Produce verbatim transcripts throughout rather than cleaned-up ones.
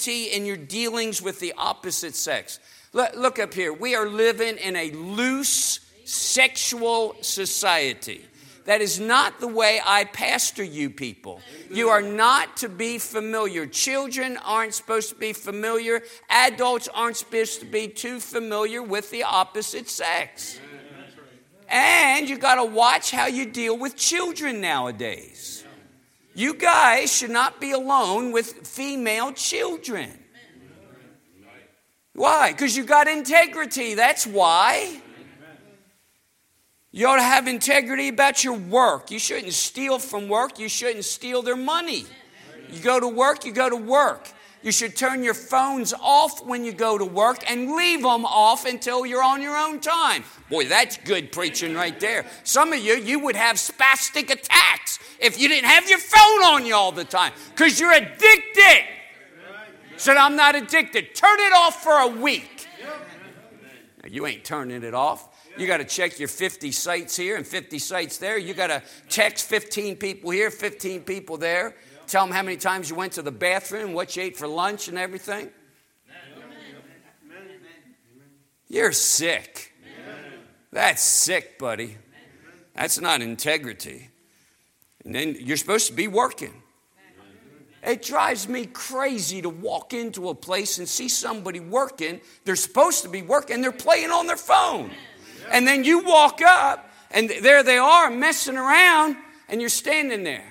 in your dealings with the opposite sex. Look, look up here. We are living in a loose sexual society. That is not the way I pastor you people. You are not to be familiar. Children aren't supposed to be familiar. Adults aren't supposed to be too familiar with the opposite sex. And you got to watch how you deal with children nowadays. You guys should not be alone with female children. Why? Because you got integrity. That's why. You ought to have integrity about your work. You shouldn't steal from work. You shouldn't steal their money. You go to work, you go to work. You should turn your phones off when you go to work and leave them off until you're on your own time. Boy, that's good preaching right there. Some of you, you would have spastic attacks if you didn't have your phone on you all the time because you're addicted. Said, I'm not addicted. Turn it off for a week. Now, you ain't turning it off. You got to check your fifty sites here and fifty sites there. You got to text fifteen people here, fifteen people there. Tell them how many times you went to the bathroom, what you ate for lunch and everything. You're sick. That's sick, buddy. That's not integrity. And then you're supposed to be working. It drives me crazy to walk into a place and see somebody working. They're supposed to be working. They're playing on their phone. And then you walk up and there they are messing around and you're standing there.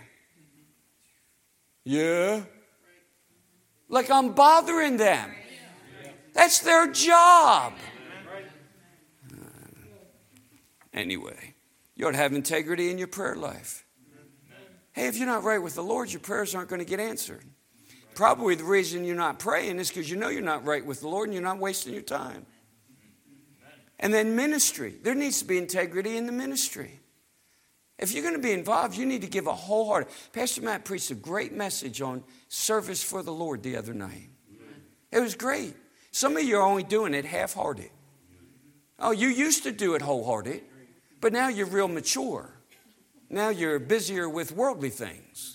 Yeah. Like I'm bothering them. That's their job. Uh, anyway, you ought to have integrity in your prayer life. Hey, if you're not right with the Lord, your prayers aren't going to get answered. Probably the reason you're not praying is because you know you're not right with the Lord and you're not wasting your time. And then ministry. There needs to be integrity in the ministry. If you're going to be involved, you need to give a wholehearted. Pastor Matt preached a great message on service for the Lord the other night. It was great. Some of you are only doing it half-hearted. Oh, you used to do it wholehearted, but now you're real mature. Now you're busier with worldly things.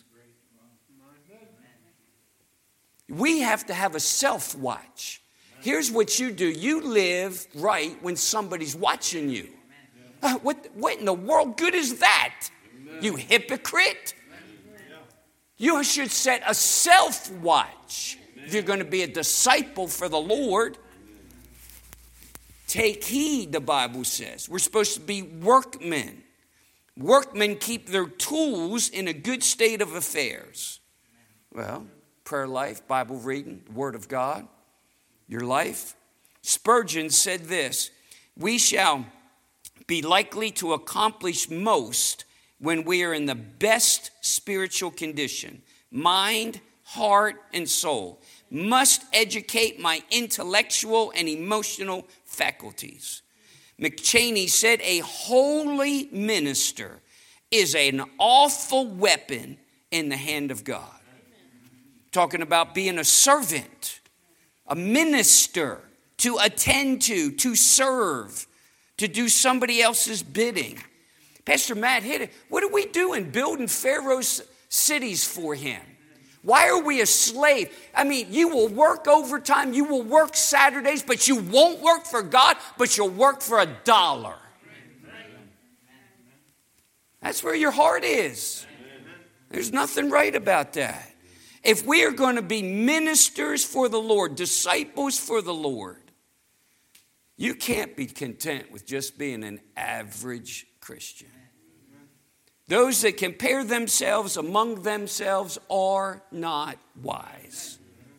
We have to have a self-watch. Here's what you do. You live right when somebody's watching you. Uh, what, what in the world good is that? You hypocrite. You should set a self-watch. If you're going to be a disciple for the Lord, take heed, the Bible says. We're supposed to be workmen. Workmen keep their tools in a good state of affairs. Well, prayer life, Bible reading, Word of God, your life. Spurgeon said this, we shall be likely to accomplish most when we are in the best spiritual condition, mind, heart, and soul. Must educate my intellectual and emotional faculties. McChaney said, a holy minister is an awful weapon in the hand of God. Talking about being a servant, a minister, to attend to, to serve, to do somebody else's bidding. Pastor Matt hit it. What are we doing building Pharaoh's cities for him? Why are we a slave? I mean, you will work overtime, you will work Saturdays, but you won't work for God, but you'll work for a dollar. That's where your heart is. There's nothing right about that. If we are going to be ministers for the Lord, disciples for the Lord, you can't be content with just being an average Christian. Those that compare themselves among themselves are not wise.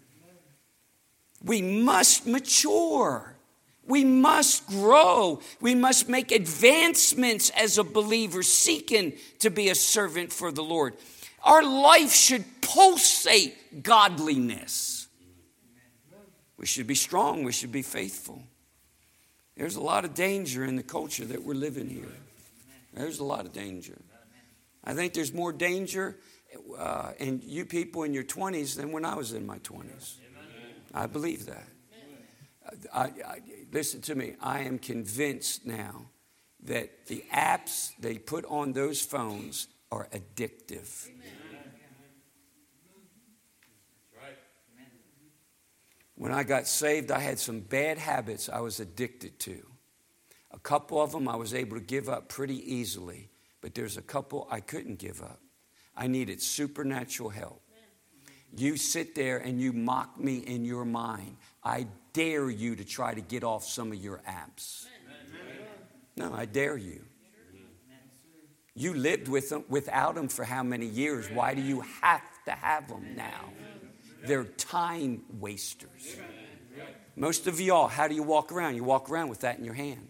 We must mature. We must grow. We must make advancements as a believer seeking to be a servant for the Lord. Our life should pulsate godliness. We should be strong. We should be faithful. There's a lot of danger in the culture that we're living here. There's a lot of danger. I think there's more danger uh, in you people in your twenties than when I was in my twenties. I believe that. I, I, listen to me. I am convinced now that the apps they put on those phones are addictive. When I got saved, I had some bad habits I was addicted to. A couple of them I was able to give up pretty easily, but there's a couple I couldn't give up. I needed supernatural help. You sit there and you mock me in your mind. I dare you to try to get off some of your apps. No, I dare you. You lived with them, without them for how many years? Why do you have to have them now? They're time wasters. Most of y'all, how do you walk around? You walk around with that in your hand.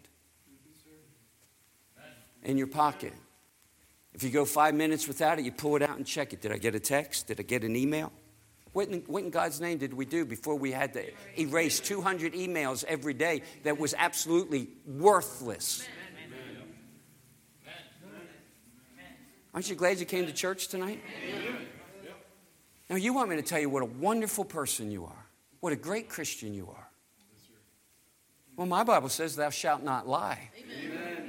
In your pocket. If you go five minutes without it, you pull it out and check it. Did I get a text? Did I get an email? What in, what in God's name did we do before we had to erase two hundred emails every day that was absolutely worthless? Aren't you glad you came to church tonight? Now, you want me to tell you what a wonderful person you are. What a great Christian you are. Well, my Bible says, thou shalt not lie. Amen.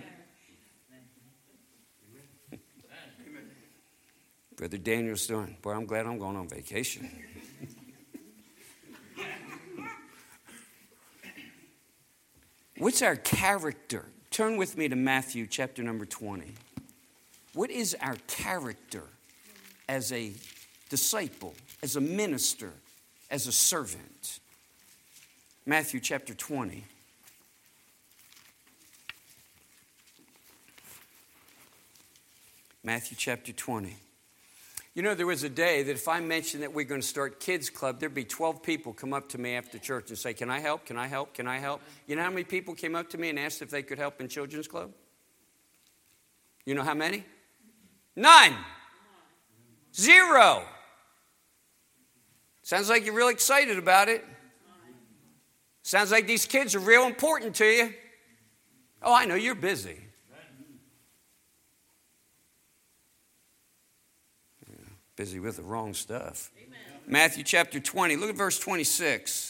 Brother Daniel's doing, boy, I'm glad I'm going on vacation. What's our character? Turn with me to Matthew chapter number twenty. What is our character as a disciple, as a minister, as a servant? Matthew chapter twenty. Matthew chapter twenty. You know, there was a day that if I mentioned that we're going to start kids club, there'd be twelve people come up to me after church and say, can I help? Can I help? Can I help? You know how many people came up to me and asked if they could help in children's club? You know how many? None. Zero. Sounds like you're real excited about it. Sounds like these kids are real important to you. Oh, I know, you're busy. Busy with the wrong stuff. Amen. Matthew chapter twenty. Look at verse twenty-six.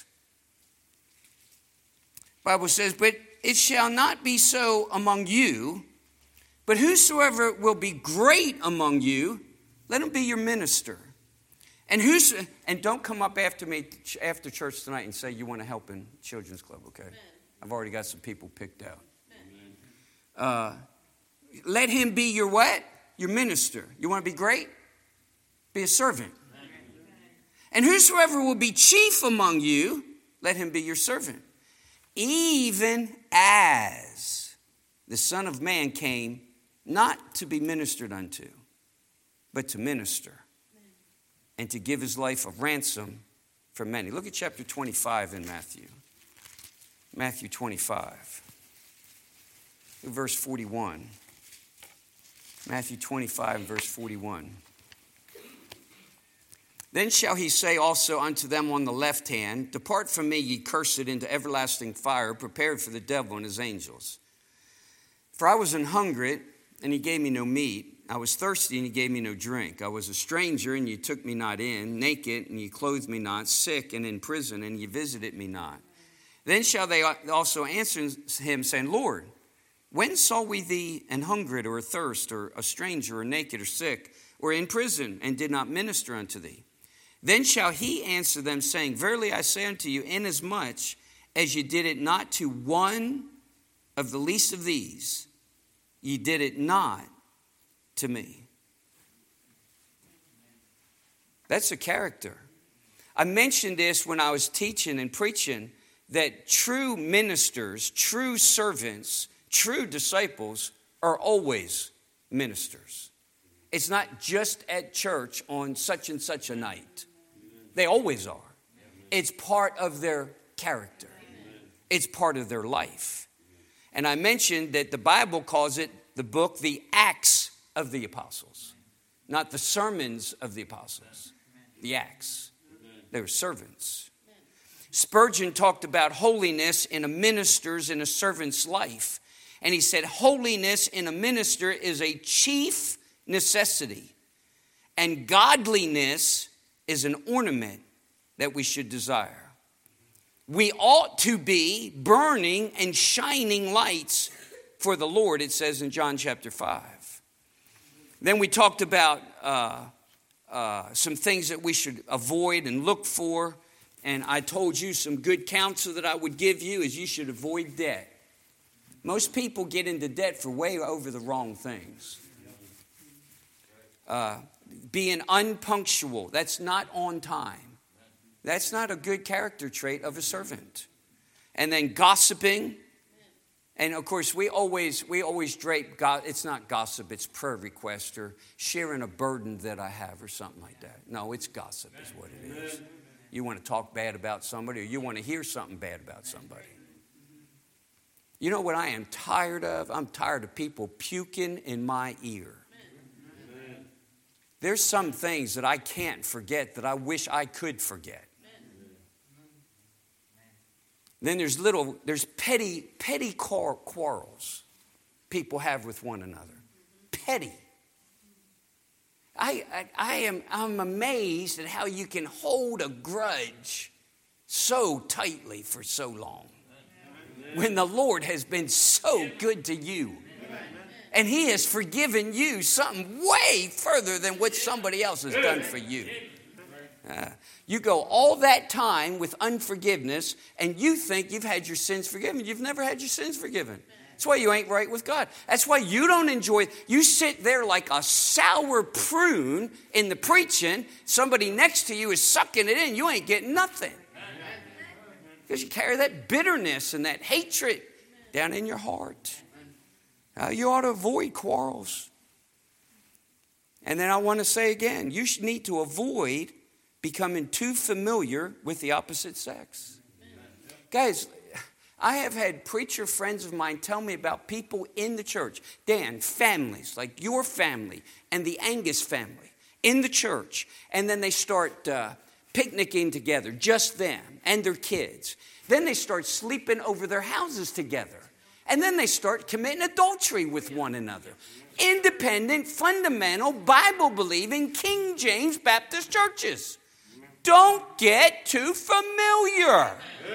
The Bible says, but it shall not be so among you, but whosoever will be great among you, let him be your minister. And who's and don't come up after me after church tonight and say you want to help in children's club, okay? Amen. I've already got some people picked out. Uh, let him be your what? Your minister. You want to be great? Be a servant. And whosoever will be chief among you, let him be your servant. Even as the Son of Man came not to be ministered unto, but to minister and to give his life a ransom for many. Look at chapter twenty-five in Matthew. Matthew twenty-five. Verse forty-one. Matthew twenty-five, verse forty-one. Then shall he say also unto them on the left hand, depart from me, ye cursed, into everlasting fire, prepared for the devil and his angels. For I was an hungry, and he gave me no meat. I was thirsty, and he gave me no drink. I was a stranger, and ye took me not in. Naked, and ye clothed me not. Sick, and in prison, and ye visited me not. Then shall they also answer him, saying, Lord, when saw we thee an hungered, or athirst, or a stranger, or naked, or sick, or in prison, and did not minister unto thee? Then shall he answer them, saying, verily I say unto you, inasmuch as ye did it not to one of the least of these, ye did it not to me. That's a character. I mentioned this when I was teaching and preaching, that true ministers, true servants, true disciples are always ministers. It's not just at church on such and such a night. They always are. It's part of their character. It's part of their life. And I mentioned that the Bible calls it the book, the Acts of the Apostles. Not the sermons of the apostles. The Acts. They were servants. Spurgeon talked about holiness in a minister's and a servant's life. And he said holiness in a minister is a chief necessity, and godliness is an ornament that we should desire. We ought to be burning and shining lights for the Lord, it says in John chapter five. Then we talked about uh, uh, some things that we should avoid and look for. And I told you some good counsel that I would give you is you should avoid debt. Most people get into debt for way over the wrong things. Uh, being unpunctual, that's not on time. That's not a good character trait of a servant. And then gossiping. And of course, we always we always drape, go- it's not gossip, it's prayer request or sharing a burden that I have or something like that. No, it's gossip is what it is. You want to talk bad about somebody or you want to hear something bad about somebody. You know what I am tired of? I'm tired of people puking in my ear. There's some things that I can't forget that I wish I could forget. Then there's little, there's petty, petty quarrels people have with one another. Petty. I, I, I am, I'm amazed at how you can hold a grudge so tightly for so long. When the Lord has been so good to you. And He has forgiven you something way further than what somebody else has done for you. Uh, you go all that time with unforgiveness and you think you've had your sins forgiven. You've never had your sins forgiven. That's why you ain't right with God. That's why you don't enjoy it. You sit there like a sour prune in the preaching. Somebody next to you is sucking it in. You ain't getting nothing. Because you carry that bitterness and that hatred down in your heart. Uh, you ought to avoid quarrels. And then I want to say again, you should need to avoid becoming too familiar with the opposite sex. Guys, I have had preacher friends of mine tell me about people in the church. Dan, families, like your family and the Angus family in the church. And then they start uh, picnicking together, just them and their kids. Then they start sleeping over their houses together. And then they start committing adultery with one another. Independent, fundamental, Bible-believing, King James Baptist churches. Don't get too familiar.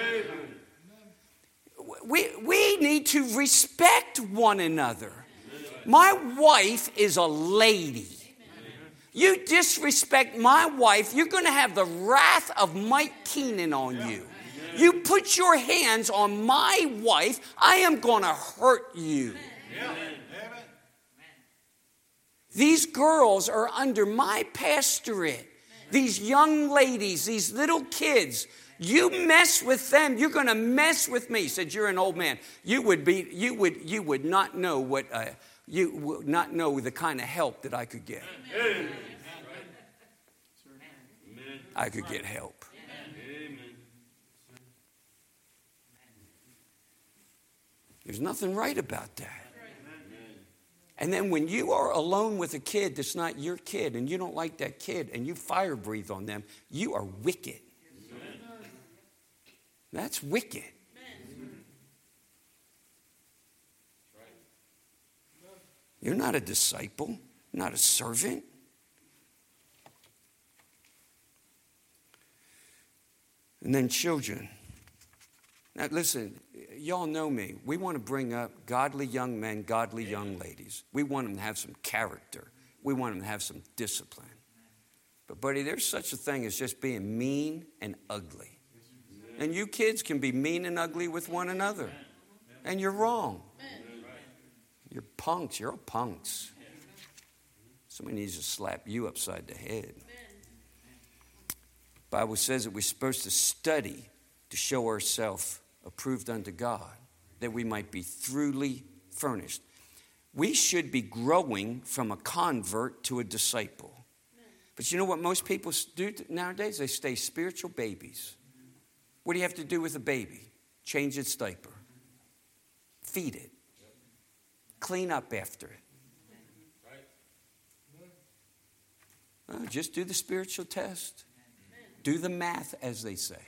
We, we need to respect one another. My wife is a lady. You disrespect my wife, you're going to have the wrath of Mike Keenan on you. You put your hands on my wife, I am going to hurt you. These girls are under my pastorate. These young ladies, these little kids, you mess with them, you're going to mess with me. He said, you're an old man. You would be, you would, you would not know what, uh, you would not know the kind of help that I could get. I could get help. There's nothing right about that. And then when you are alone with a kid that's not your kid and you don't like that kid and you fire breathe on them, you are wicked. That's wicked. You're not a disciple, not a servant. And then children. Now listen, y'all know me. We want to bring up godly young men, godly young ladies. We want them to have some character. We want them to have some discipline. But buddy, there's such a thing as just being mean and ugly. And you kids can be mean and ugly with one another. And you're wrong. You're punks. You're all punks. Somebody needs to slap you upside the head. The Bible says that we're supposed to study to show ourselves approved unto God, that we might be truly furnished. We should be growing from a convert to a disciple. But you know what most people do nowadays? They stay spiritual babies. What do you have to do with a baby? Change its diaper. Feed it. Clean up after it. Well, just do the spiritual test. Do the math, as they say.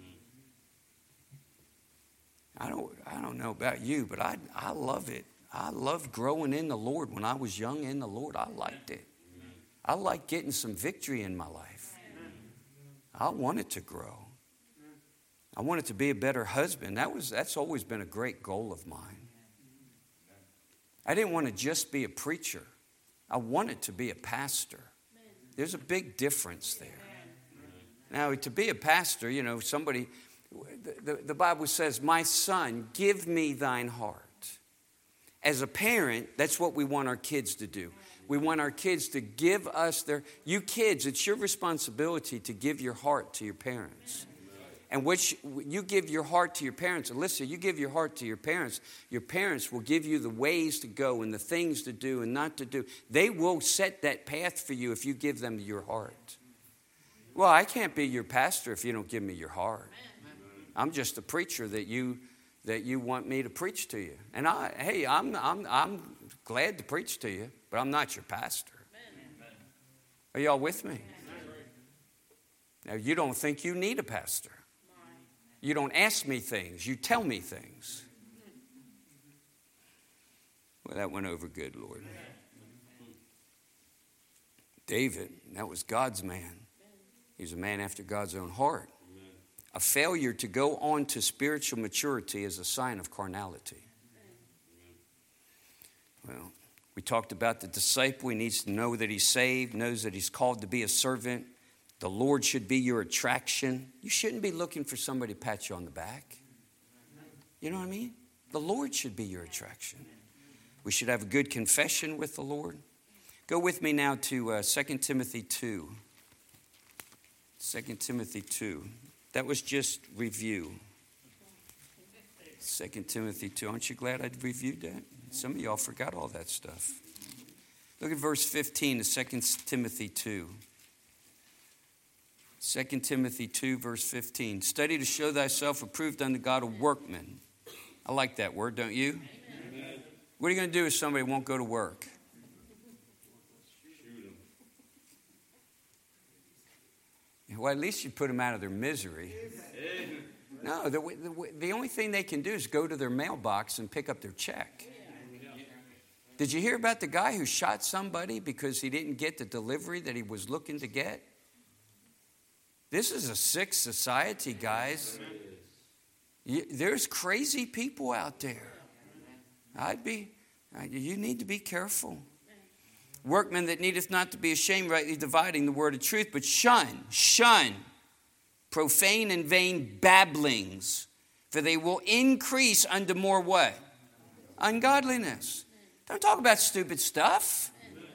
I don't, I don't know about you, but I, I love it. I loved growing in the Lord when I was young in the Lord. I liked it. I liked getting some victory in my life. I wanted to grow. I wanted to be a better husband. That was, that's always been a great goal of mine. I didn't want to just be a preacher. I wanted to be a pastor. There's a big difference there. Now, to be a pastor, you know, somebody, the, the, the Bible says, my son, give me thine heart. As a parent, that's what we want our kids to do. We want our kids to give us their, you kids, it's your responsibility to give your heart to your parents. And which you give your heart to your parents. Alyssa, you give your heart to your parents. Your parents will give you the ways to go and the things to do and not to do. They will set that path for you if you give them your heart. Well, I can't be your pastor if you don't give me your heart. I'm just a preacher that you that you want me to preach to you. And I, hey, I'm I'm I'm glad to preach to you, but I'm not your pastor. Are y'all with me? Now, you don't think you need a pastor. You don't ask me things. You tell me things. Well, that went over good, Lord. David, that was God's man. He was a man after God's own heart. A failure to go on to spiritual maturity is a sign of carnality. Well, we talked about the disciple. He needs to know that he's saved, knows that he's called to be a servant. The Lord should be your attraction. You shouldn't be looking for somebody to pat you on the back. You know what I mean? The Lord should be your attraction. We should have a good confession with the Lord. Go with me now to uh, Second Timothy two. Second Timothy two. That was just review. Second Timothy two. Aren't you glad I reviewed that? Some of y'all forgot all that stuff. Look at verse fifteen of Second Timothy two. Second Timothy two, verse fifteen. Study to show thyself approved unto God, a workman. I like that word, don't you? Amen. What are you going to do if somebody won't go to work? Well, at least you put them out of their misery. Amen. No, the, the, the only thing they can do is go to their mailbox and pick up their check. Did you hear about the guy who shot somebody because he didn't get the delivery that he was looking to get? This is a sick society, guys. You, there's crazy people out there. I'd be, you need to be careful. Workmen that needeth not to be ashamed, rightly dividing the word of truth, but shun, shun profane and vain babblings, for they will increase unto more what? Ungodliness. Don't talk about stupid stuff.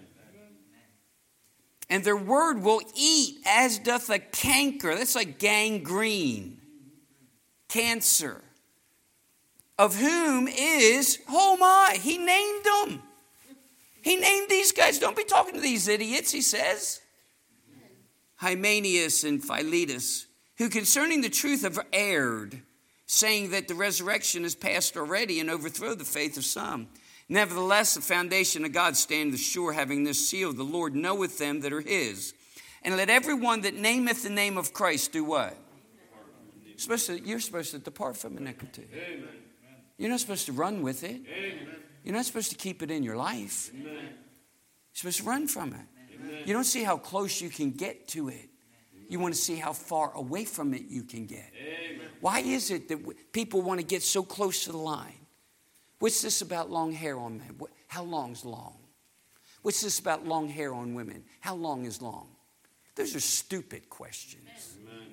And their word will eat as doth a canker. That's like gangrene. Cancer. Of whom is, oh my, he named them. He named these guys. Don't be talking to these idiots, he says. Hymenaeus and Philetus, who concerning the truth have erred, saying that the resurrection is past already and overthrow the faith of some. Nevertheless, the foundation of God standeth sure, having this seal, the Lord knoweth them that are his. And let everyone that nameth the name of Christ do what? You're supposed to, you're supposed to depart from iniquity. Amen. You're not supposed to run with it. Amen. You're not supposed to keep it in your life. Amen. You're supposed to run from it. Amen. You don't see how close you can get to it. You want to see how far away from it you can get. Amen. Why is it that people want to get so close to the line? What's this about long hair on men? How long's long? What's this about long hair on women? How long is long? Those are stupid questions. Amen.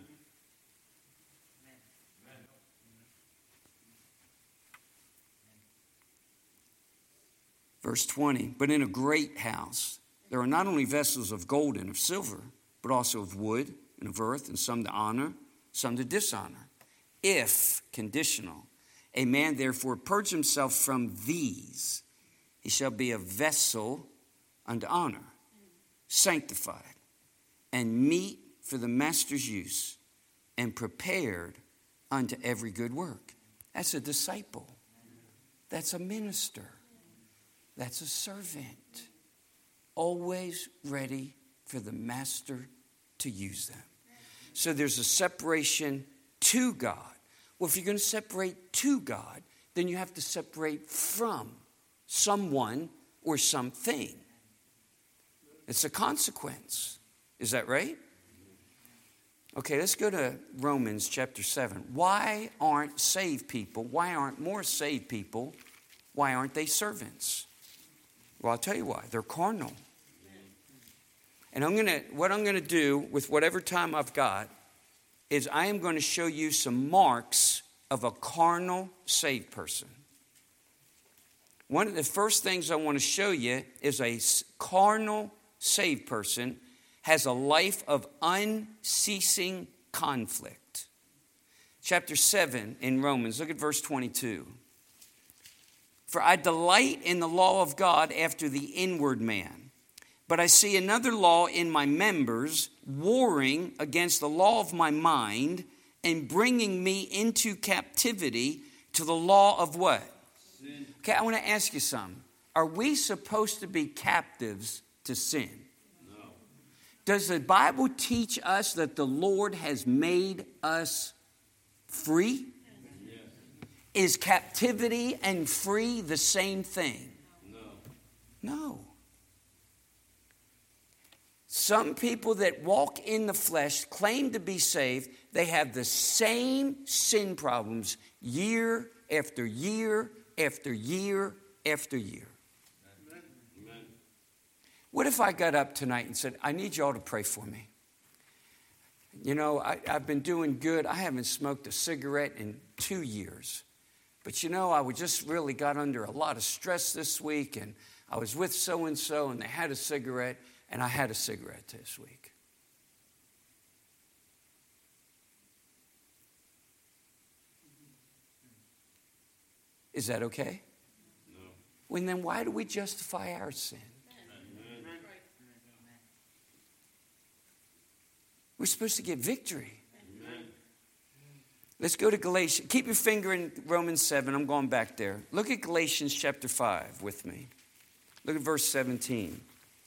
Verse twenty, but in a great house there are not only vessels of gold and of silver, but also of wood and of earth, and some to honor, some to dishonor. If, conditional, a man therefore purge himself from these, he shall be a vessel unto honor, sanctified, and meet for the master's use, and prepared unto every good work. That's a disciple. That's a minister. That's a servant. Always ready for the master to use them. So there's a separation to God. Well, if you're going to separate to God, then you have to separate from someone or something. It's a consequence. Is that right? Okay, let's go to Romans chapter seven. Why aren't saved people, why aren't more saved people, why aren't they servants? Well, I'll tell you why. They're carnal. And I'm gonna, what I'm going to do with whatever time I've got is I am going to show you some marks of a carnal saved person. One of the first things I want to show you is a carnal saved person has a life of unceasing conflict. Chapter seven in Romans, look at verse twenty-two. For I delight in the law of God after the inward man, but I see another law in my members, warring against the law of my mind and bringing me into captivity to the law of what? Sin. Okay, I want to ask you something. Are we supposed to be captives to sin? No. Does the Bible teach us that the Lord has made us free? Yes. Is captivity and free the same thing? No. No. Some people that walk in the flesh claim to be saved. They have the same sin problems year after year after year after year. Amen. What if I got up tonight and said, I need you all to pray for me? You know, I, I've been doing good. I haven't smoked a cigarette in two years. But you know, I just really got under a lot of stress this week, and I was with so-and-so, and they had a cigarette, and I had a cigarette this week. Is that okay? No. Well, then why do we justify our sin? Amen. We're supposed to get victory. Amen. Let's go to Galatians. Keep your finger in Romans seven. I'm going back there. Look at Galatians chapter five with me. Look at verse seventeen.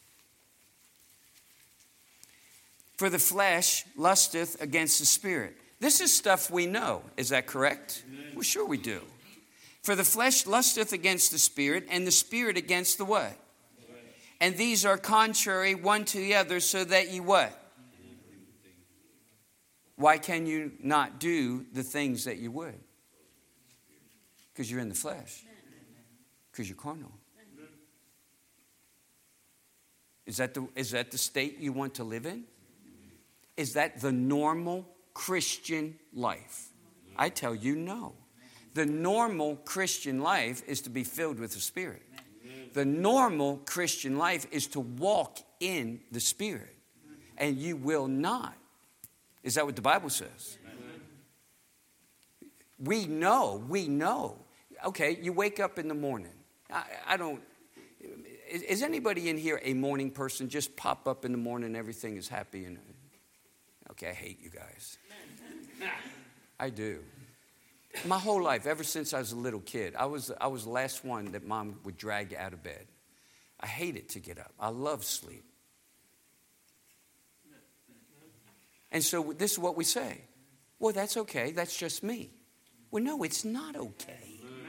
For the flesh lusteth against the spirit. This is stuff we know. Is that correct? Amen. Well, sure we do. For the flesh lusteth against the spirit, and the spirit against the what? Amen. And these are contrary one to the other, so that you what? Why can you not do the things that you would? Because you're in the flesh. Because you're carnal. Is that the, is that the state you want to live in? Is that the normal Christian life? I tell you, no. The normal Christian life is to be filled with the Spirit. The normal Christian life is to walk in the Spirit. And you will not. Is that what the Bible says? We know, we know. Okay, you wake up in the morning. I, I don't, is, is anybody in here a morning person? Just pop up in the morning and everything is happy and... Okay, I hate you guys. I do. My whole life, ever since I was a little kid, I was I was the last one that mom would drag out of bed. I hated to get up. I love sleep. And so this is what we say. Well, that's okay. That's just me. Well, no, it's not okay.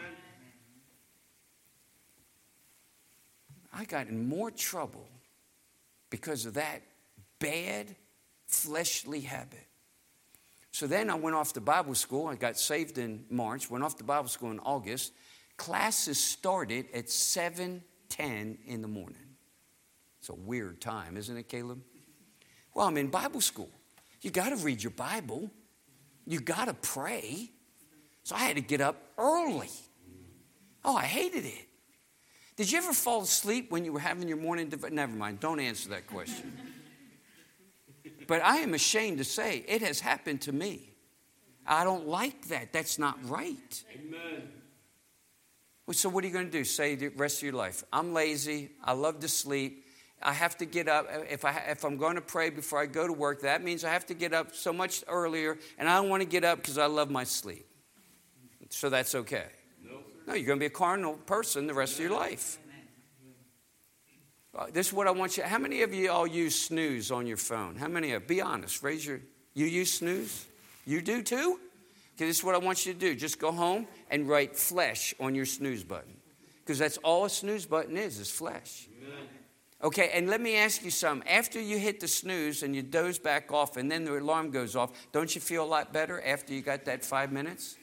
I got in more trouble because of that bad fleshly habit. So then I went off to Bible school. I got saved in March, went off to Bible school in August. Classes started at seven ten in the morning. It's a weird time, isn't it, Caleb? Well, I'm in Bible school. You got to read your Bible. You got to pray. So I had to get up early. Oh, I hated it. Did you ever fall asleep when you were having your morning devotion? Never mind. Don't answer that question. But I am ashamed to say it has happened to me. I don't like that. That's not right. Amen. Well, so what are you going to do? Say the rest of your life, I'm lazy. I love to sleep. I have to get up. If, I, if I'm going to pray before I go to work, that means I have to get up so much earlier. And I don't want to get up because I love my sleep. So that's okay. No, no, you're going to be a carnal person the rest of your life. This is what I want you. How many of you all use snooze on your phone? How many of you? Be honest. Raise your. You use snooze? You do too? Okay, this is what I want you to do. Just go home and write flesh on your snooze button. Because that's all a snooze button is, is flesh. Amen. Okay, and let me ask you something. After you hit the snooze and you doze back off and then the alarm goes off, don't you feel a lot better after you got that five minutes?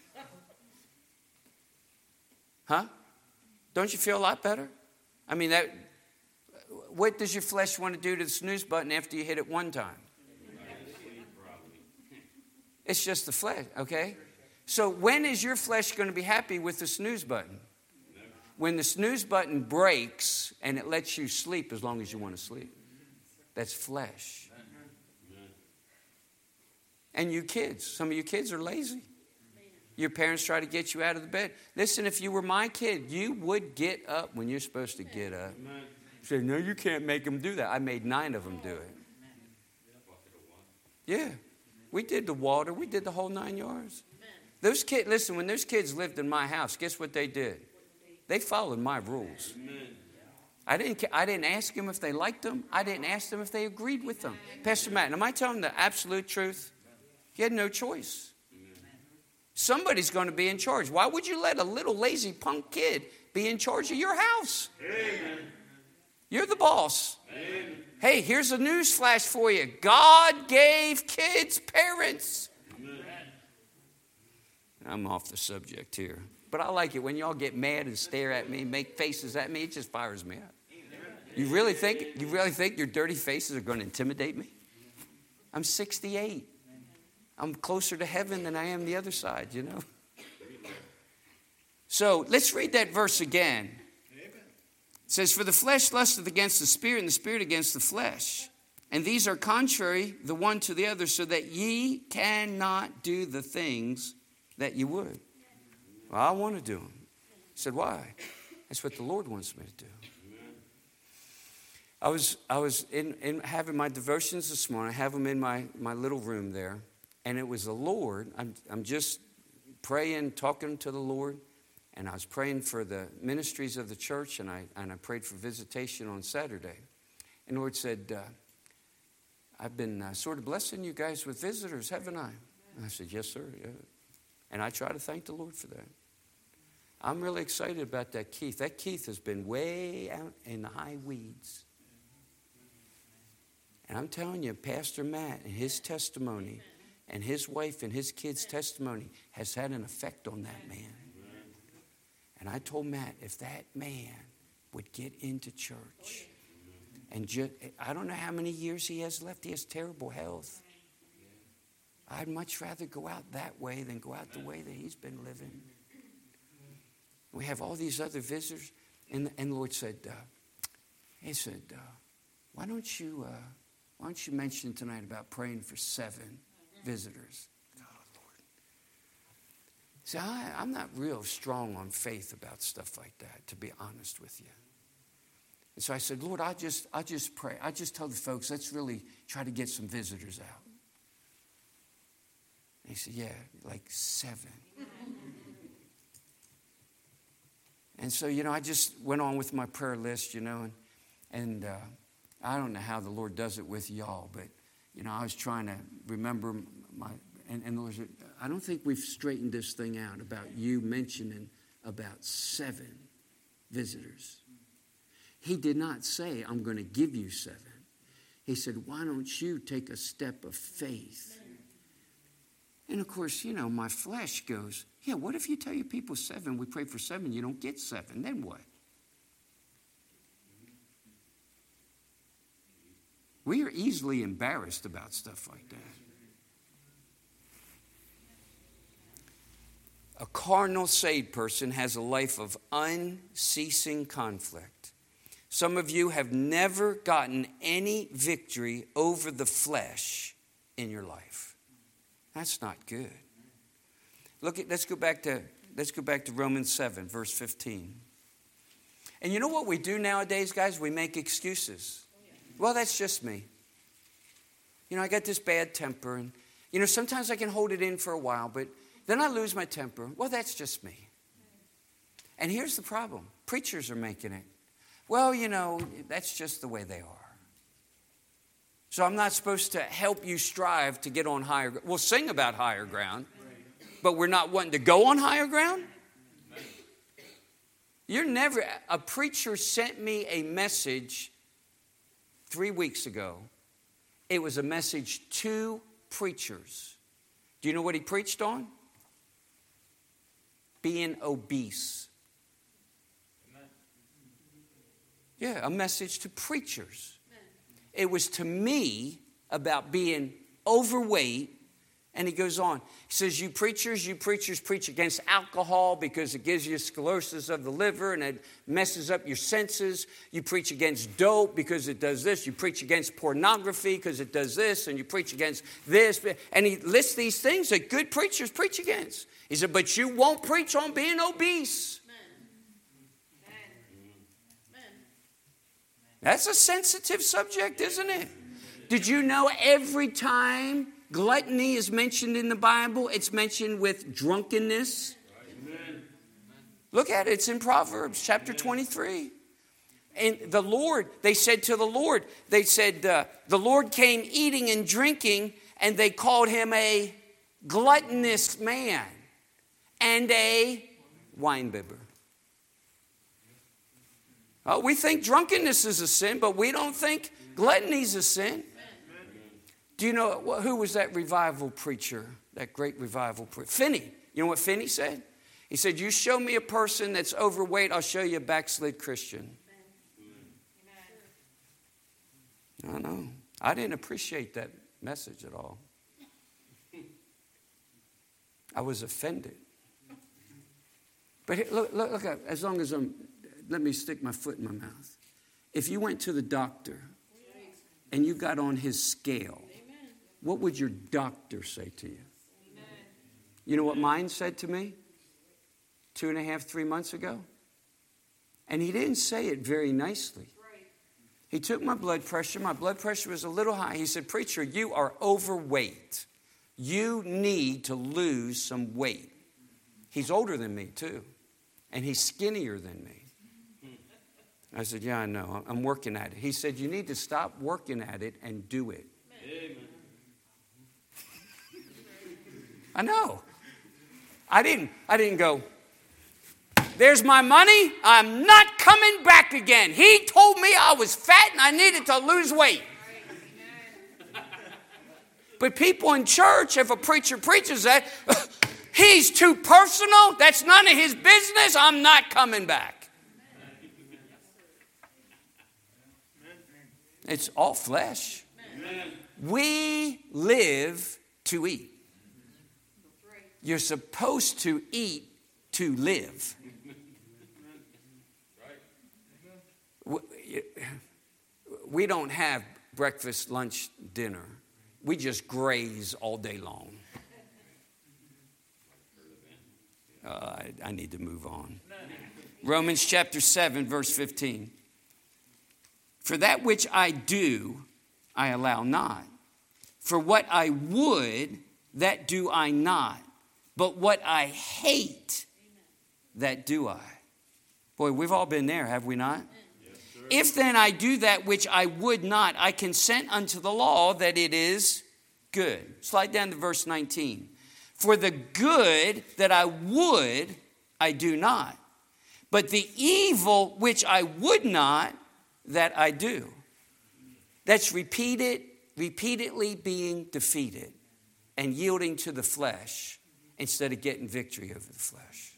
Huh? Don't you feel a lot better? I mean, that. What does your flesh want to do to the snooze button after you hit it one time? It's just the flesh, okay? So when is your flesh going to be happy with the snooze button? When the snooze button breaks and it lets you sleep as long as you want to sleep. That's flesh. And you kids, some of you kids are lazy. Your parents try to get you out of the bed. Listen, if you were my kid, you would get up when you're supposed to get up. You say, no, you can't make them do that. I made nine of them do it. Yeah. We did the water. We did the whole nine yards. Those kids, listen, when those kids lived in my house, guess what they did? They followed my rules. I didn't, I didn't ask them if they liked them. I didn't ask them if they agreed with them. Pastor Matt, am I telling the absolute truth? You had no choice. Somebody's going to be in charge. Why would you let a little lazy punk kid be in charge of your house? Amen. You're the boss. Amen. Hey, here's a news flash for you. God gave kids parents. Amen. I'm off the subject here. But I like it when y'all get mad and stare at me, make faces at me. It just fires me up. You really think, you really think your dirty faces are going to intimidate me? I'm sixty-eight. I'm closer to heaven than I am the other side, you know. So let's read that verse again. It says, for the flesh lusteth against the spirit, and the spirit against the flesh. And these are contrary the one to the other, so that ye cannot do the things that you would. Well, I want to do them. I said, why? That's what the Lord wants me to do. I was I was in, in having my devotions this morning. I have them in my, my little room there. And it was the Lord. I'm, I'm just praying, talking to the Lord. And I was praying for the ministries of the church. And I, and I prayed for visitation on Saturday. And the Lord said, uh, I've been uh, sort of blessing you guys with visitors, haven't I? And I said, yes, sir. Yeah. And I try to thank the Lord for that. I'm really excited about that Keith. That Keith has been way out in the high weeds. And I'm telling you, Pastor Matt and his testimony and his wife and his kids' testimony has had an effect on that man. And I told Matt, if that man would get into church, and just, I don't know how many years he has left. He has terrible health. I'd much rather go out that way than go out the way that he's been living. We have all these other visitors. And, and the Lord said, uh, he said, uh, why don't you, uh, why don't you mention tonight about praying for seven visitors? Oh, Lord. See, I, I'm not real strong on faith about stuff like that, to be honest with you. And so I said, Lord, I just, I just pray. I just tell the folks, let's really try to get some visitors out. And he said, yeah, like seven. And so, you know, I just went on with my prayer list, you know, and, and uh, I don't know how the Lord does it with y'all, but, you know, I was trying to remember my, and, and the Lord said, I don't think we've straightened this thing out about you mentioning about seven visitors. He did not say, I'm going to give you seven. He said, why don't you take a step of faith? And of course, you know, my flesh goes, yeah, what if you tell your people seven, we pray for seven, you don't get seven, then what? We are easily embarrassed about stuff like that. A carnal saved person has a life of unceasing conflict. Some of you have never gotten any victory over the flesh in your life. That's not good. Look at, let's go back to, let's go back to Romans seven, verse fifteen. And you know what we do nowadays, guys? We make excuses. Well, that's just me. You know, I got this bad temper. And, you know, sometimes I can hold it in for a while, but then I lose my temper. Well, that's just me. And here's the problem. Preachers are making it. Well, you know, that's just the way they are. So I'm not supposed to help you strive to get on higher ground. We'll sing about higher ground, but we're not wanting to go on higher ground? You're never, a preacher sent me a message three weeks ago. It was a message to preachers. Do you know what he preached on? Being obese. Yeah, a message to preachers. It was to me about being overweight And he goes on. He says, you preachers, you preachers preach against alcohol because it gives you sclerosis of the liver and it messes up your senses. You preach against dope because it does this. You preach against pornography because it does this. And you preach against this. And he lists these things that good preachers preach against. He said, but you won't preach on being obese. That's a sensitive subject, isn't it? Did you know every time gluttony is mentioned in the Bible, it's mentioned with drunkenness? Amen. Look at it. It's in Proverbs chapter twenty-three. And the Lord, they said to the Lord, they said, uh, the Lord came eating and drinking, and they called him a gluttonous man and a winebibber. Oh, we think drunkenness is a sin, but we don't think gluttony is a sin. Do you know who was that revival preacher, that great revival preacher? Finney. You know what Finney said? He said, you show me a person that's overweight, I'll show you a backslid Christian. I know. I didn't appreciate that message at all. I was offended. But look, look, look, as long as I'm, let me stick my foot in my mouth. If you went to the doctor and you got on his scale, what would your doctor say to you? Amen. You know what mine said to me two and a half, three months ago? And he didn't say it very nicely. Right. He took my blood pressure. My blood pressure was a little high. He said, preacher, you are overweight. You need to lose some weight. He's older than me, too. And he's skinnier than me. I said, yeah, I know. I'm working at it. He said, you need to stop working at it and do it. Amen. I know. I didn't, I didn't go, there's my money. I'm not coming back again. He told me I was fat and I needed to lose weight. But people in church, if a preacher preaches that, he's too personal. That's none of his business. I'm not coming back. It's all flesh. We live to eat. You're supposed to eat to live. We don't have breakfast, lunch, dinner. We just graze all day long. Uh, I, I need to move on. Romans chapter seven, verse fifteen. For that which I do, I allow not. For what I would, that do I not. But what I hate, that do I. Boy, we've all been there, have we not? Yes, if then I do that which I would not, I consent unto the law that it is good. Slide down to verse nineteen. For the good that I would, I do not. But the evil which I would not, that I do. That's repeated, repeatedly being defeated and yielding to the flesh instead of getting victory over the flesh.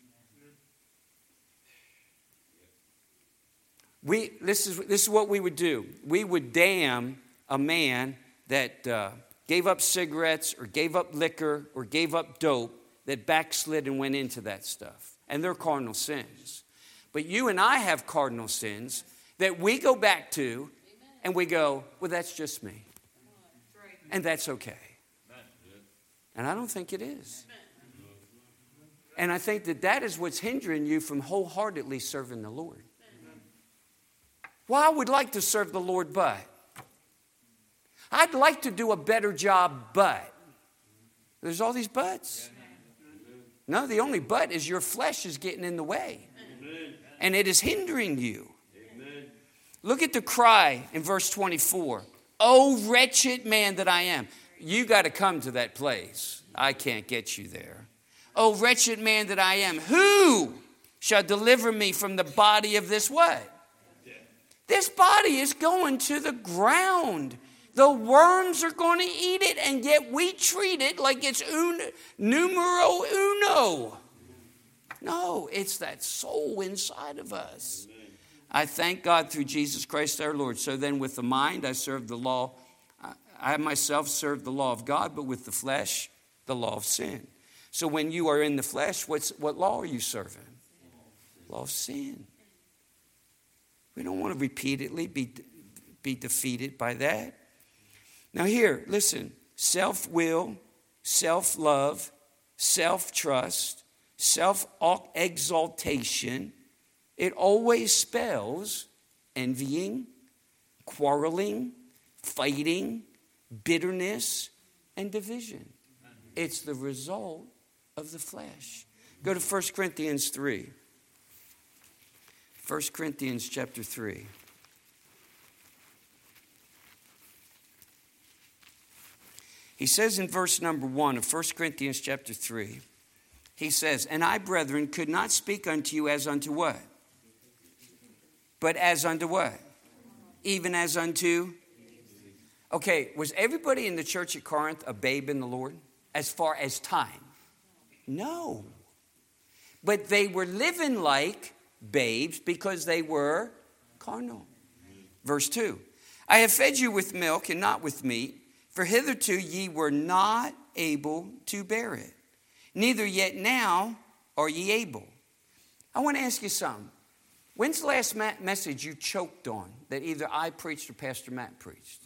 We, this is, this is what we would do. We would damn a man that uh, gave up cigarettes or gave up liquor or gave up dope that backslid and went into that stuff. And they're cardinal sins. But you and I have cardinal sins that we go back to and we go, well, that's just me. And that's okay. And I don't think it is. And I think that that is what's hindering you from wholeheartedly serving the Lord. Well, I would like to serve the Lord, but I'd like to do a better job, but there's all these buts. No, the only but is your flesh is getting in the way. And it is hindering you. Look at the cry in verse twenty-four. Oh, wretched man that I am. You got to come to that place. I can't get you there. Oh, wretched man that I am. Who shall deliver me from the body of this what? This body is going to the ground. The worms are going to eat it, and yet we treat it like it's un, numero uno. No, it's that soul inside of us. I thank God through Jesus Christ our Lord. So then with the mind I serve the law. I myself serve the law of God, but with the flesh The law of sin. So when you are in the flesh, what's, what law are you serving? Law of sin. We don't want to repeatedly be, be defeated by that. Now here, listen. Self-will, self-love, self-trust, self-exaltation. It always spells envying, quarreling, fighting, bitterness, and division. It's the result of the flesh. Go to First Corinthians three. First Corinthians chapter three. He says in verse number one of First Corinthians chapter three, he says, "And I, brethren, could not speak unto you as unto what? But as unto what? Even as unto..." Okay, was everybody in the church at Corinth a babe in the Lord as far as time? No. But they were living like babes because they were carnal. Verse two, "I have fed you with milk and not with meat, for hitherto ye were not able to bear it. Neither yet now are ye able." I want to ask you something. When's the last message you choked on that either I preached or Pastor Matt preached?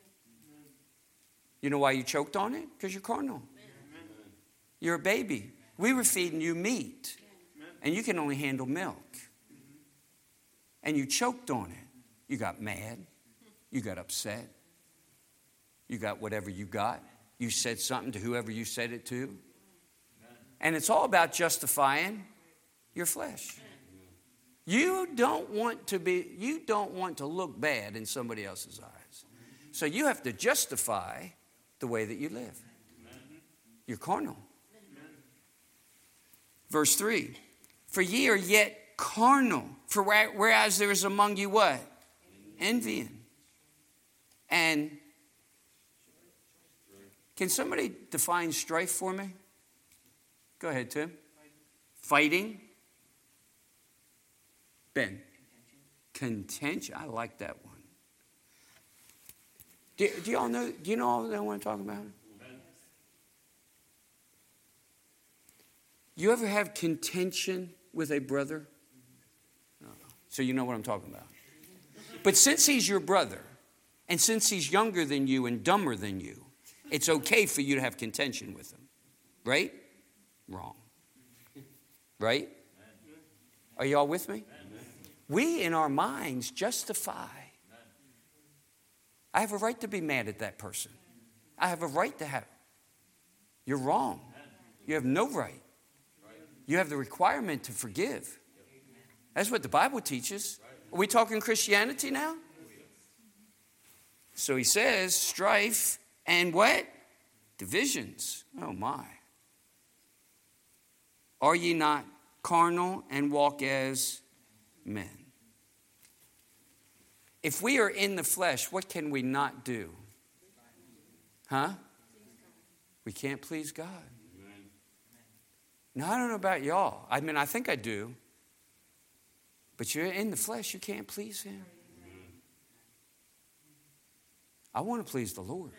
You know why you choked on it? Because you're carnal. You're a baby. We were feeding you meat, and you can only handle milk. And you choked on it. You got mad. You got upset. You got whatever you got. You said something to whoever you said it to. And it's all about justifying your flesh. You don't want to be, you don't want to look bad in somebody else's eyes. So you have to justify the way that you live. You're carnal. Verse three, "For ye are yet carnal, for whereas there is among you" what? Envying. And can somebody define strife for me? Go ahead, Tim. Fighting. Ben. Contention. I like that one. Do, do you all know? Do you know all that I want to talk about? You ever have contention with a brother? No. So you know what I'm talking about. But since he's your brother, and since he's younger than you and dumber than you, it's okay for you to have contention with him. Right? Wrong. Right? Are you all with me? We, in our minds, justify. I have a right to be mad at that person. I have a right to have. You're wrong. You have no right. You have the requirement to forgive. That's what the Bible teaches. Are we talking Christianity now? So he says strife and what? Divisions. Oh my. "Are ye not carnal and walk as men?" If we are in the flesh, what can we not do? Huh? We can't please God. Now, I don't know about y'all. I mean, I think I do. But you're in the flesh, you can't please him. I want to please the Lord.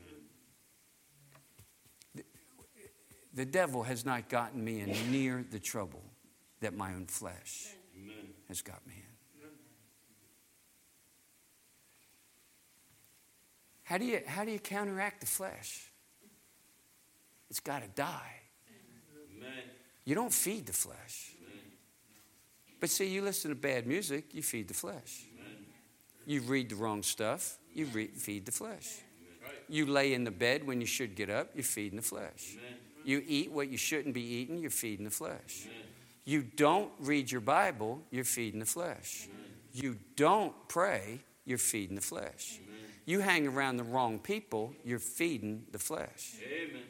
The, the devil has not gotten me in near the trouble that my own flesh has got me in. How do you, how do you counteract the flesh? It's got to die. Amen. You don't feed the flesh. Amen. But see, you listen to bad music, you feed the flesh. Amen. You read the wrong stuff, you re- feed the flesh. Amen. You lay in the bed when you should get up, you're feeding the flesh. Amen. You eat what you shouldn't be eating, you're feeding the flesh. Amen. You don't read your Bible, you're feeding the flesh. Amen. You don't pray, you're feeding the flesh. Amen. You hang around the wrong people, you're feeding the flesh. Amen.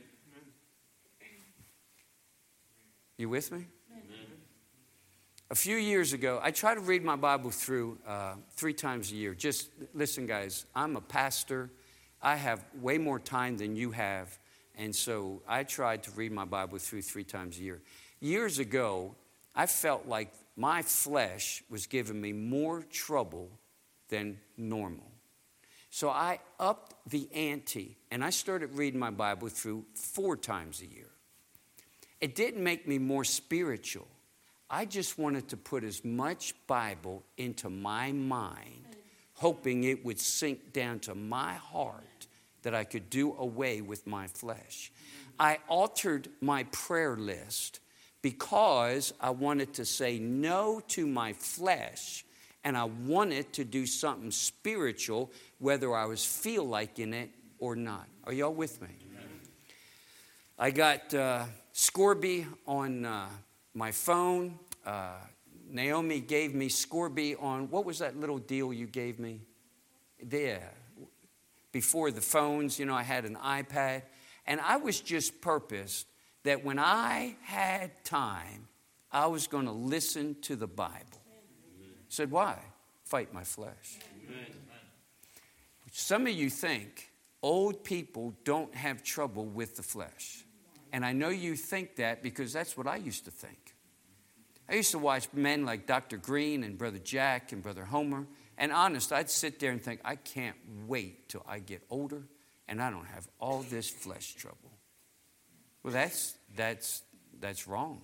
You with me? Amen. A few years ago, I try to read my Bible through uh, three times a year. Just listen, guys, I'm a pastor. I have way more time than you have. And so I tried to read my Bible through three times a year. Years ago, I felt like my flesh was giving me more trouble than normal. So I upped the ante, and I started reading my Bible through four times a year. It didn't make me more spiritual. I just wanted to put as much Bible into my mind, hoping it would sink down to my heart that I could do away with my flesh. I altered my prayer list because I wanted to say no to my flesh, and I wanted to do something spiritual, whether I was feel like in it or not. Are y'all with me? I got uh, Scorby on uh, my phone. Uh, Naomi gave me Scorby on, what was that little deal you gave me? There. Before the phones, you know, I had an iPad. And I was just purposed that when I had time, I was going to listen to the Bible. Amen. Said, why? Fight my flesh. Amen. Some of you think old people don't have trouble with the flesh. And I know you think that because that's what I used to think. I used to watch men like Doctor Green and Brother Jack and Brother Homer. And honest, I'd sit there and think, I can't wait till I get older and I don't have all this flesh trouble. Well, that's that's that's wrong.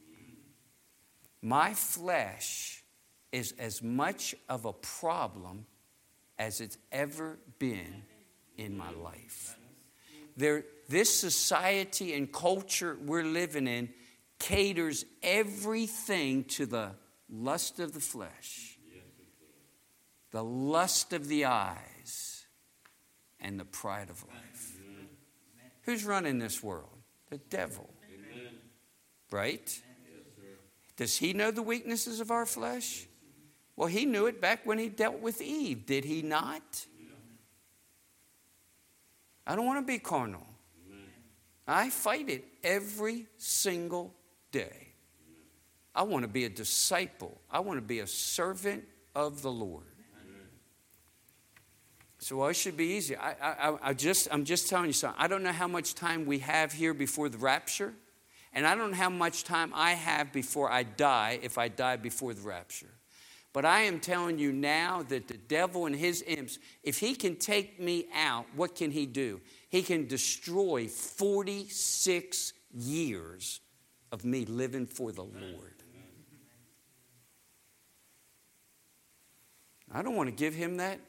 My flesh is as much of a problem as it's ever been in my life. There, this society and culture we're living in caters everything to the lust of the flesh, the lust of the eyes, and the pride of life. Who's running this world? The devil. Amen. Right? Yes, does he know the weaknesses of our flesh? Well, he knew it back when he dealt with Eve. Did he not? Yeah. I don't want to be carnal. Amen. I fight it every single day. Amen. I want to be a disciple. I want to be a servant of the Lord. So well, it should be easy. I, I, I just, I'm just telling you something. I don't know how much time we have here before the rapture. And I don't know how much time I have before I die, if I die before the rapture. But I am telling you now that the devil and his imps, if he can take me out, what can he do? He can destroy forty-six years of me living for the Lord. I don't want to give him that.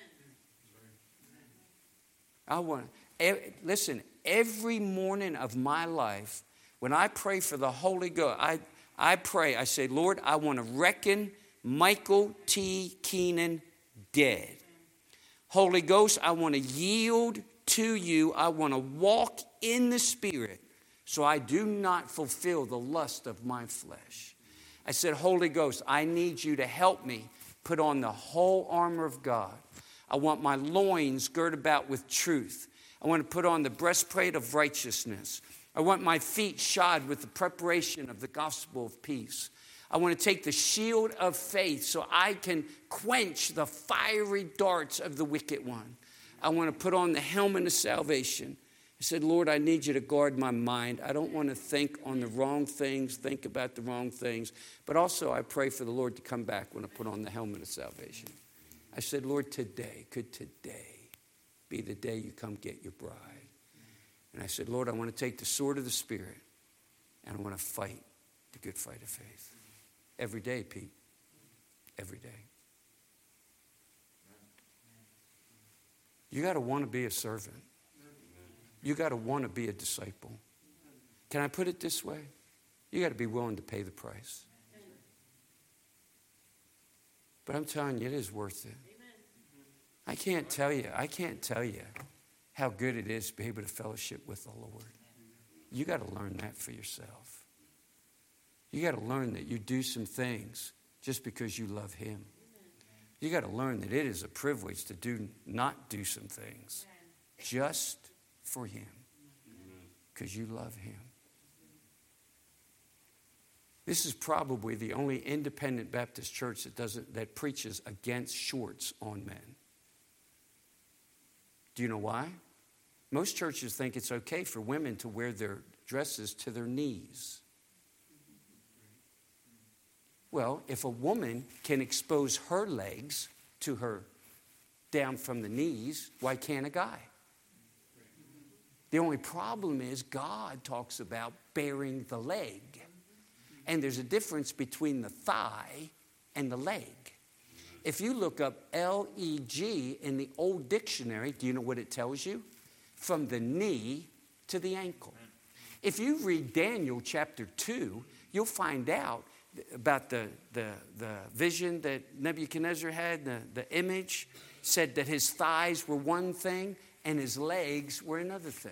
I want to, listen, every morning of my life, when I pray for the Holy Ghost, I, I pray, I say, Lord, I want to reckon Michael T. Keenan dead. Holy Ghost, I want to yield to you. I want to walk in the Spirit so I do not fulfill the lust of my flesh. I said, Holy Ghost, I need you to help me put on the whole armor of God. I want my loins girt about with truth. I want to put on the breastplate of righteousness. I want my feet shod with the preparation of the gospel of peace. I want to take the shield of faith so I can quench the fiery darts of the wicked one. I want to put on the helmet of salvation. I said, Lord, I need you to guard my mind. I don't want to think on the wrong things, think about the wrong things. But also I pray for the Lord to come back when I put on the helmet of salvation. I said, Lord, today, could today be the day you come get your bride? And I said, Lord, I want to take the sword of the Spirit and I want to fight the good fight of faith. Every day, Pete. Every day. You got to want to be a servant. You got to want to be a disciple. Can I put it this way? You got to be willing to pay the price. But I'm telling you, it is worth it. I can't tell you, I can't tell you how good it is to be able to fellowship with the Lord. You got to learn that for yourself. You got to learn that you do some things just because you love him. You got to learn that it is a privilege to do not do some things just for him because you love him. This is probably the only independent Baptist church that doesn't that preaches against shorts on men. Do you know why? Most churches think it's okay for women to wear their dresses to their knees. Well, if a woman can expose her legs to her down from the knees. Why can't a guy? The only problem is God talks about bearing the leg. And there's a difference between the thigh and the leg. If you look up L E G in the old dictionary, do you know what it tells you? From the knee to the ankle. If you read Daniel chapter two, you'll find out about the, the, the vision that Nebuchadnezzar had, the, the image, said that his thighs were one thing and his legs were another thing.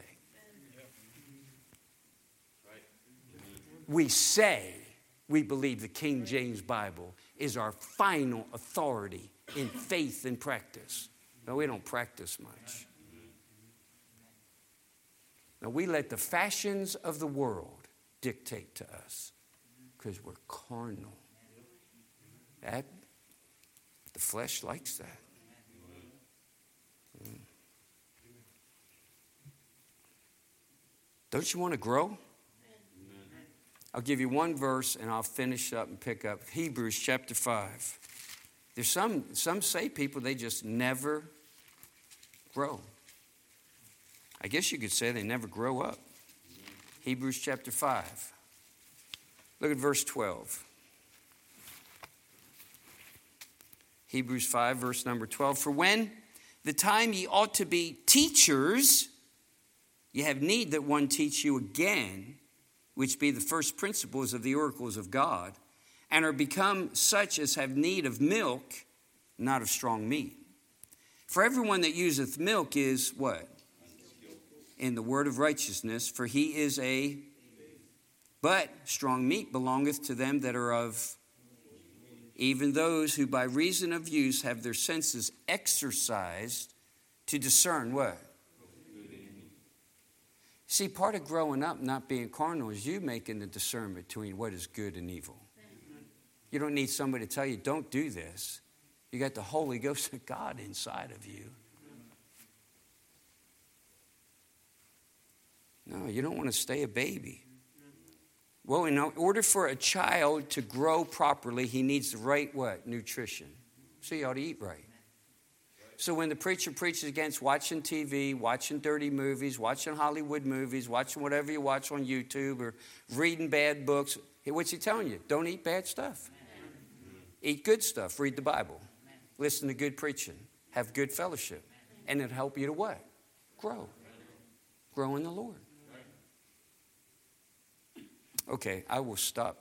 We say we believe the King James Bible is our final authority in faith and practice. No, we don't practice much. Now, we let the fashions of the world dictate to us because we're carnal. That, the flesh likes that. Mm. Don't you want to grow? I'll give you one verse and I'll finish up and pick up Hebrews chapter five. There's some, some say people, they just never grow. I guess you could say they never grow up. Hebrews chapter five. Look at verse twelve. Hebrews five, verse number twelve. For when the time ye ought to be teachers, ye have need that one teach you again, which be the first principles of the oracles of God, and are become such as have need of milk, not of strong meat. For everyone that useth milk is what? In the word of righteousness, for he is a... But strong meat belongeth to them that are of... even those who by reason of use have their senses exercised to discern what? See, part of growing up, not being carnal, is you making the discernment between what is good and evil. You don't need somebody to tell you, don't do this. You got the Holy Ghost of God inside of you. No, you don't want to stay a baby. Well, in order for a child to grow properly, he needs the right what? Nutrition. So you ought to eat right. So when the preacher preaches against watching T V, watching dirty movies, watching Hollywood movies, watching whatever you watch on YouTube, or reading bad books, what's he telling you? Don't eat bad stuff. Eat good stuff. Read the Bible. Listen to good preaching. Have good fellowship. And it'll help you to what? Grow. Grow in the Lord. Okay, I will stop